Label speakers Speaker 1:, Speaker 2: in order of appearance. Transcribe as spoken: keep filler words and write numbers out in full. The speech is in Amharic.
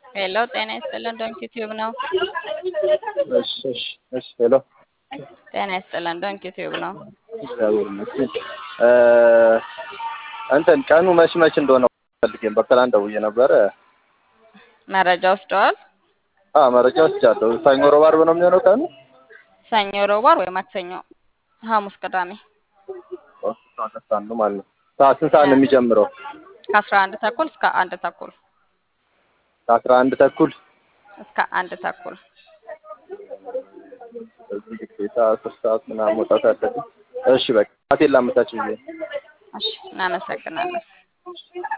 Speaker 1: ሄሎ ጤና ይስጥልን ዶንኪ ቲዩብ ነው።
Speaker 2: እሺ እሺ እሺ ሄሎ
Speaker 1: ጤና ይስጥልን ዶንኪ ቲዩብ ነው።
Speaker 2: እግዚአብሔር ይመስገን። እ እንትን ቀኑ መች መች እንደሆነ ፈልጌን በፕላን ደውዬ ነበረ።
Speaker 1: መረጃ ወስደዋል?
Speaker 2: አዎ መረጃ ወስጃለሁ። ሰኞ፣ ሮብ፣ ዓርብ ነው የሚሆነው ቀኑ?
Speaker 1: ሰኞ፣ ሮብ፣ ዓርብ ወይ ማክሰኞ፣ ሐሙስ፣ ቅዳሜ
Speaker 2: ኦኬ ነው ማለት ነው። ሰዓት ስንት ሰዓት ነው የሚጀምረው?
Speaker 1: ከአስራ አንድ ተኩል እስከ አንድ ተኩል
Speaker 2: ከአስራ አንድ ተኩል
Speaker 1: እስከ አንድ ተኩል።
Speaker 2: እዚህ ግዴታ አስር ሰዓት ምናምን መውጣት አለብኝ። እሺ በቃ ሰዓቴን ላመቻች ብዬ።
Speaker 1: እሺ እናመሰግናለን።